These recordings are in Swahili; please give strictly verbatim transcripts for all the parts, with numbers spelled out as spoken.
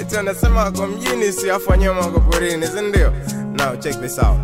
eti anasema wako mjini si afu wanyama wako porini, si ndio? Now check this out.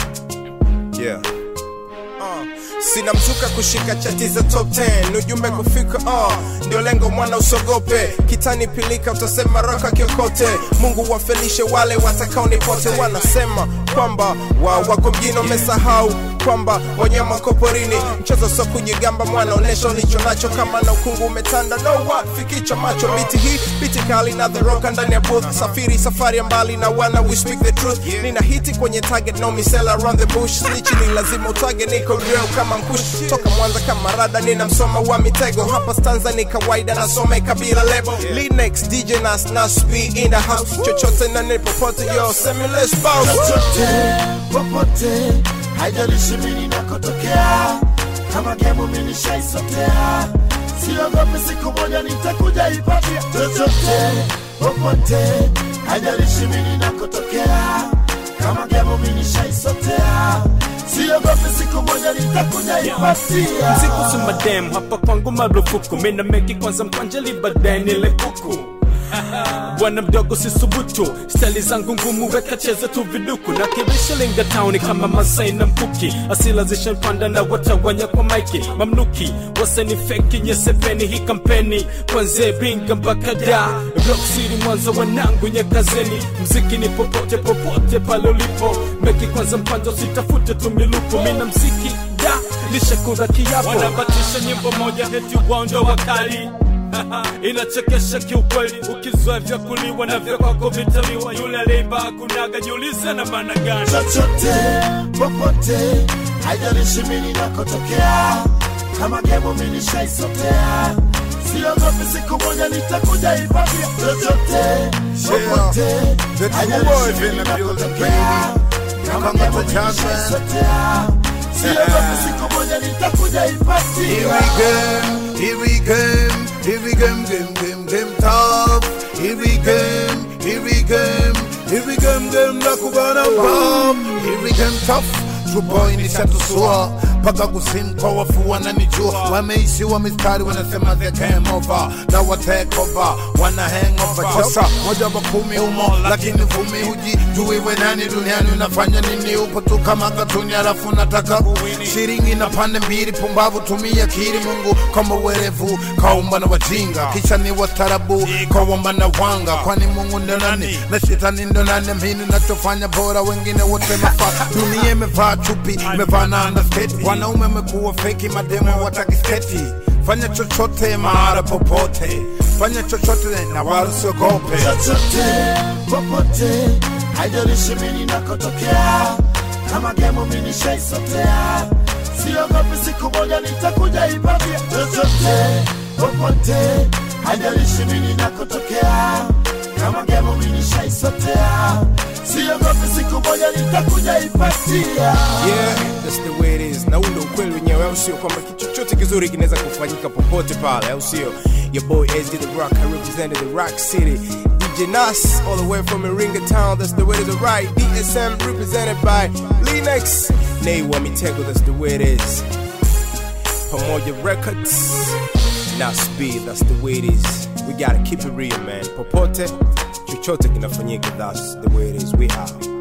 Yeah. Uh, sina mzuka kushika chati za top ten, ujumbe kufika uh, ndio lengo mwana usogope. Kitani pilika utasema roka kiokote. Mungu wafelishe wale watakao nipote. Wanasema kwamba wao wako mjini wamesahau kwamba wanyama wako porini. Mchezo sio kujigamba mwana, onesha ulicho nacho. Kama na ukungu umetanda no what fikicha macho. Biti hii biti kali na the rock ndani ya booth. Safiri safari ya mbali na wana we speak the truth. Nina hiti kwenye target no misell around the bush. Snitch ni lazima utage, niko real kama mkush. Toka Mwanza kama rada nina msoma wa mitego. Hapa stanza ni kawaida na some kabila lebo. Lead next D J Nas Nas be in the house. Chochote na nipopote yo semi let's bounce. Chochote popote haijalishi mimi nakotokea. Kama game mimi nishaisotea. Siogopi siku moja nitakuja ipatia. Chochote popote haijalishi mimi nakotokea. Kama game mimi nishaisotea. Siogopi siku moja nitakuja ipatia. Siku sima dem hapa kwangu marufuku. Mina meki kwanza mpanjeli baadaye nile kuku. Bwana mdogo sisubutu, stali zangu ngumu weka cheza tu viduku. Na kirisha linga town kama Masai na Mkuki. Asila zishanpanda na watawanya kwa maiki. Mamluki, wasani feki nyese peni hii kampeni. Kwanze binga mpaka da Rock City Mwanza wanangu nyakazeni. Mziki ni popote popote pale ulipo. Meki kwanza mpando sitafute tumiluku. Mina mziki da, lisha kura kiyapo. Wanabatisha nyimbo moja heti waundo wakali. Inachekesha kiukweli, ukizoea vya kuliwa na vya kwako vitaliwa. Yule aleiba kunaga jiulize na maana gani. Chochote popote haijalishi mimi nakotokea. Kama game mimi nishaisotea. Siogopi siku moja nitakuja ipatia. Chochote popote haijalishi mimi nakotokea. Kama game mimi nishaisotea. Siogopi siku moja nitakuja ipatia. Here we go, here we go. Here we game, game, game, game tough. Here we game, here we game, here we game, game la kubana bomb. Here we game tough. True boy nishatusua paka kusini kwa wafu wananijua. Wameishi wa mistari wanasema they came over. Na wa take over, wana hangover. Chosa moja wa kumi umo lakini vumi huji. Juu iwe nani duniani unafanya nini. Upo tu kama katuni alafu nataka shiringi na pande mbili. Pumbavu tumia kiri Mungu kama werevu. Kaumba na wajinga kisha ni watarabu. Kaumba na wanga kwani Mungu ndo nani na shetani ndo nani. Mimi nachofanya bora wengine wote mafaa. Dunia imevaa chupi imevaa na underskate. Wanaume mekuwa feki mademo wataki sketi. Fanya chochote mara popote. Fanya chochote na wala usiogope. Chochote popote haijalishi mimi nakotokea. Kama game mimi nishaisotea. Siogopi siku moja nitakuja ipatia. Chochote popote haijalishi mimi nakotokea. Kama game mimi nishaisotea. Siogopi siku moja nitakuja ipatia. Yeah, that's the way it is. Na undo ukweli wenyewe au sio kwamba kitu chochote kizuri kinaweza kufanyika popote pale au sio? Your boy S D the Rock, I represented the Rock City. D J Nas all the way from Iringa town, that's the way it is right. D S M represented by Linux. Nay wa Mitego, that's the way it is. Pamoja Records. Nas B, that's the way it is. We gotta keep it real, man. Popote chochote kinafanyika, that's the way it is. We out.